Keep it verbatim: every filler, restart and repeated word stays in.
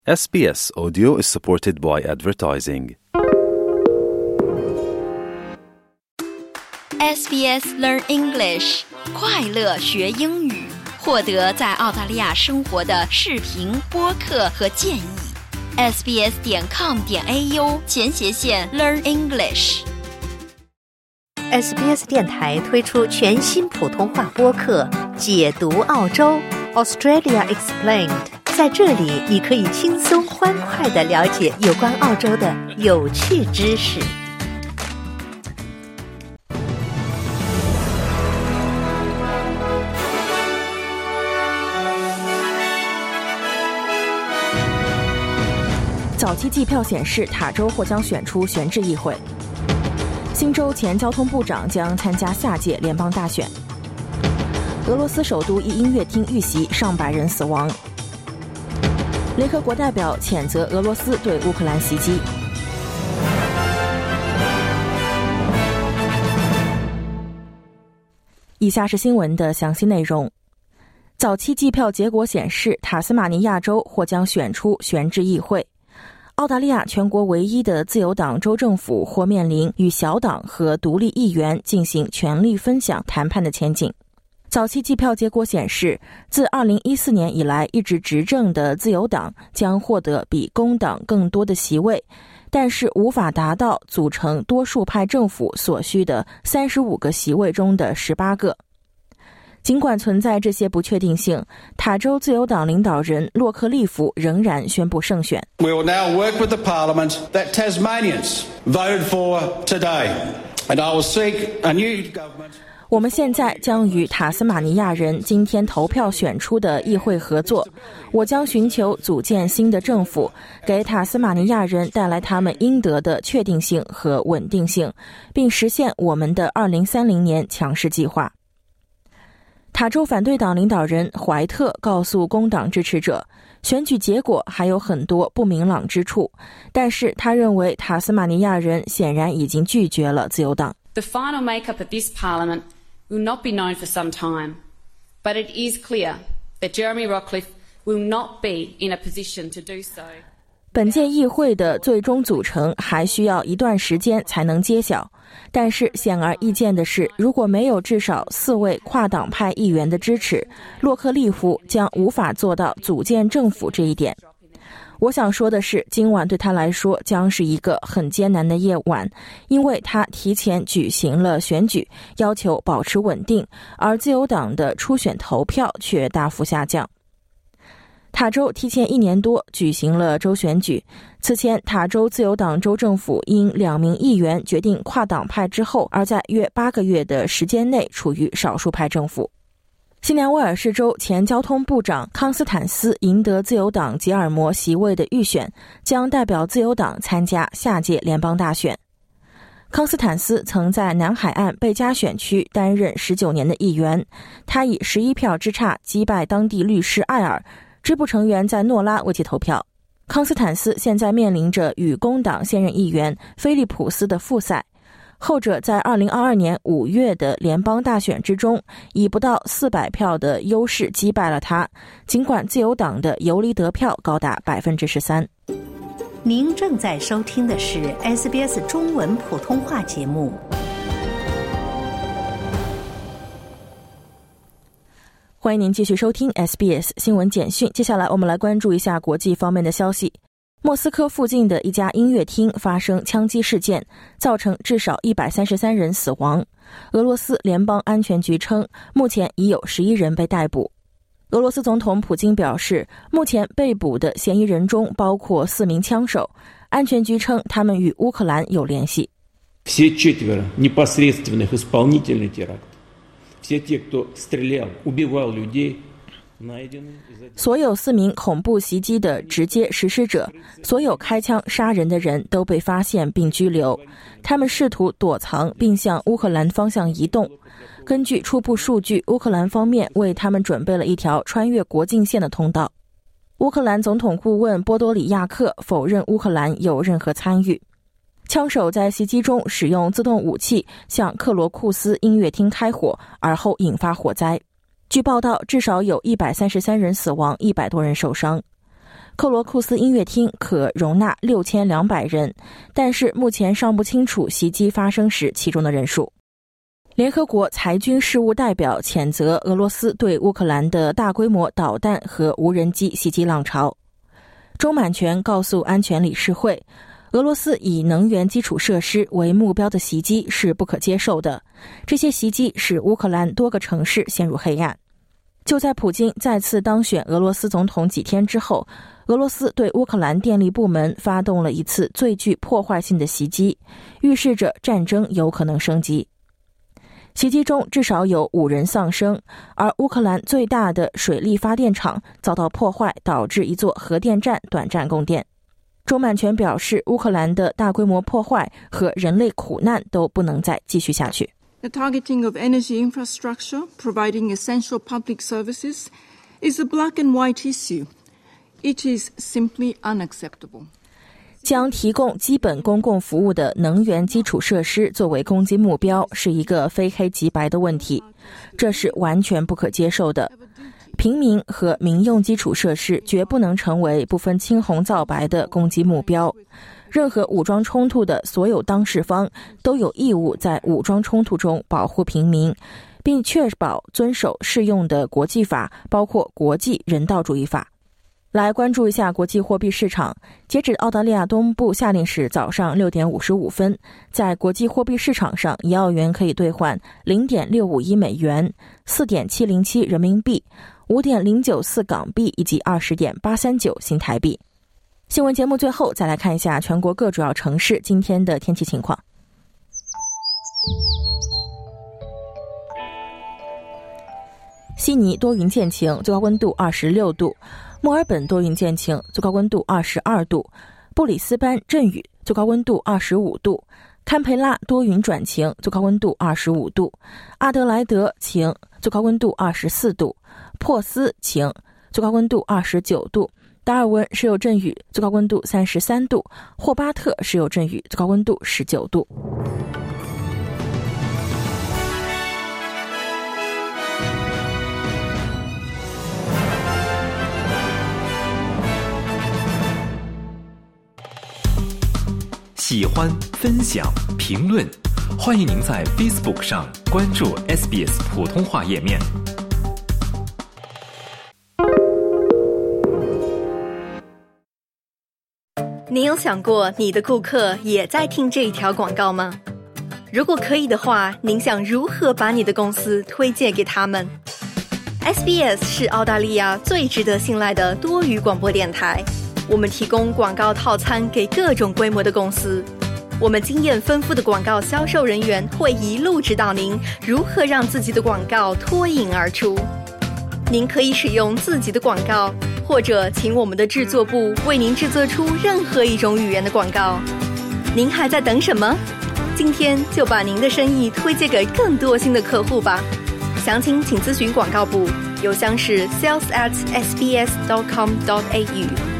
S B S Audio is supported by advertising. S B S Learn English 快乐学英语，获得在澳大利亚生活的视频、播客和建议。S B S 点 com 点 A U 前斜线 Learn English。S B S 电台推出全新普通话播客《解读澳洲 Australia Explained》，在这里你可以轻松欢快地了解有关澳洲的有趣知识。 早期计票显示，塔州或将选出选制议会。新州前交通部长将参加下届联邦大选。俄罗斯首都一音乐厅遇袭，上百人死亡。联合国代表谴责俄罗斯对乌克兰袭击。以下是新闻的详细内容。早期计票结果显示，塔斯马尼亚州或将选出选制议会。澳大利亚全国唯一的自由党州政府或面临与小党和独立议员进行权力分享谈判的前景。早期计票结果显示，自二零一四年以来一直执政的自由党将获得比工党更多的席位，但是无法达到组成多数派政府所需的三十五个席位中的十八个。尽管存在这些不确定性，塔州自由党领导人洛克利夫仍然宣布胜选。 We will now work with the Parliament that Tasmanians voted for today, and I will seek a new government. 我们现在将与塔斯马尼亚人今天投票选出的议会合作，我将寻求组建新的政府，给塔斯马尼亚人带来他们应得的确定性和稳定性，并实现我们的二零三零年强势计划。塔州反对党领导人怀特告诉工党支持者，选举结果还有很多不明朗之处，但是他认为塔斯马尼亚人显然已经拒绝了自由党。 The final makeup of this parliament will not be known for some time, but it is clear that Jeremy Rockcliffe will not be in a position to do so. 本届议会的最终组成还需要一段时间才能揭晓，但是显而易见的是，如果没有至少四位跨党派议员的支持，洛克利夫将无法做到组建政府这一点。我想说的是，今晚对他来说将是一个很艰难的夜晚，因为他提前举行了选举，要求保持稳定，而自由党的初选投票却大幅下降。塔州提前一年多举行了州选举，此前塔州自由党州政府因两名议员决定跨党派之后，而在约八个月的时间内处于少数派政府。新南威尔士州前交通部长康斯坦斯赢得自由党吉尔摩席位的预选，将代表自由党参加下届联邦大选。康斯坦斯曾在南海岸贝加选区担任十九年的议员，他以十一票之差击败当地律师艾尔，支部成员在诺拉为其投票。康斯坦斯现在面临着与工党现任议员菲利普斯的复赛，后者在二零二二年五月的联邦大选之中以不到四百票的优势击败了他，尽管自由党的游离得票高达 百分之十三。 您正在收听的是 S B S 中文普通话节目。 欢迎您继续收听 S B S 新闻简讯。接下来我们来关注一下国际方面的消息。莫斯科附近的一家音乐厅发生枪击事件，造成至少一百三十三人死亡。俄罗斯联邦安全局称，目前已有十一人被逮捕。俄罗斯总统普京表示，目前被捕的嫌疑人中包括四名枪手，安全局称他们与乌克兰有联系。 Все четверо непосредственных исполнителей теракта. Все те, кто стрелял, убивал людей, найдены. 所有四名恐怖袭击的直接实施者，所有开枪杀人的人都被发现并拘留。他们试图躲藏并向乌克兰方向移动。根据初步数据，乌克兰方面为他们准备了一条穿越国境线的通道。乌克兰总统顾问波多里亚克否认乌克兰有任何参与。枪手在袭击中使用自动武器向克罗库斯音乐厅开火，而后引发火灾。据报道，至少有一百三十三人死亡，一百多人受伤。 克罗库斯音乐厅可容纳六千两百人，但是目前尚不清楚袭击发生时其中的人数。联合国裁军事务代表谴责俄罗斯对乌克兰的大规模导弹和无人机袭击浪潮。周满全告诉安全理事会，俄罗斯以能源基础设施为目标的袭击是不可接受的，这些袭击使乌克兰多个城市陷入黑暗。就在普京再次当选俄罗斯总统几天之后，俄罗斯对乌克兰电力部门发动了一次最具破坏性的袭击，预示着战争有可能升级。袭击中至少有五人丧生，而乌克兰最大的水力发电厂遭到破坏，导致一座核电站短暂供电。周满全表示，乌克兰的大规模破坏和人类苦难都不能再继续下去。 The targeting of energy infrastructure, providing essential public services, is a black and white issue. It is simply unacceptable. 将提供基本公共服务的能源基础设施作为攻击目标是一个非黑即白的问题，这是完全不可接受的。平民和民用基础设施绝不能成为不分青红皂白的攻击目标。任何武装冲突的所有当事方都有义务在武装冲突中保护平民，并确保遵守适用的国际法，包括国际人道主义法。来关注一下国际货币市场。截止澳大利亚东部夏令时早上六点五十五分，在国际货币市场上，一澳元可以兑换 零点六五一美元、四点七零七人民币、五点零九四港币以及 二十点八三九新台币。新闻节目最后再来看一下全国各主要城市今天的天气情况。悉尼多云见晴，最高温度二十六度；墨尔本多云见晴，最高温度二十二度；布里斯班阵雨，最高温度二十五度；堪培拉多云转晴，最高温度二十五度；阿德莱德晴，最高温度二十四度；珀斯晴，最高温度二十九度；达尔文时有阵雨，最高温度三十三度；霍巴特时有阵雨，最高温度十九度。 喜欢、分享、评论，欢迎您在 Facebook 上关注 S B S 普通话页面。 你有想过你的顾客也在听这一条广告吗？如果可以的话，您想如何把你的公司推荐给他们？ S B S 是澳大利亚最值得信赖的多语广播电台，我们提供广告套餐给各种规模的公司。我们经验丰富的广告销售人员会一路指导您如何让自己的广告脱颖而出。您可以使用自己的广告，或者请我们的制作部为您制作出任何一种语言的广告。您还在等什么？今天就把您的生意推荐给更多新的客户吧。详情请咨询广告部，邮箱是 sales at s b s dot com dot a u。